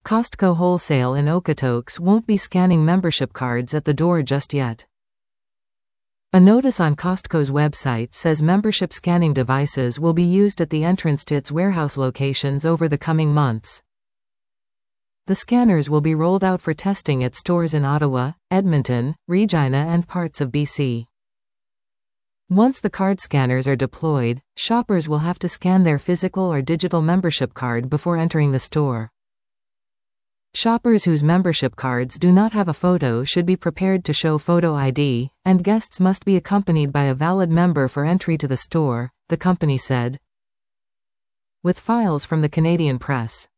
Costco Wholesale in Okotoks won't be scanning membership cards at the door just yet. A notice on Costco's website says membership scanning devices will be used at the entrance to its warehouse locations over the coming months. The scanners will be rolled out for testing at stores in Ottawa, Edmonton, Regina and parts of BC. Once the card scanners are deployed, shoppers will have to scan their physical or digital membership card before entering the store. Shoppers whose membership cards do not have a photo should be prepared to show photo ID, and guests must be accompanied by a valid member for entry to the store, the company said. With files from the Canadian Press.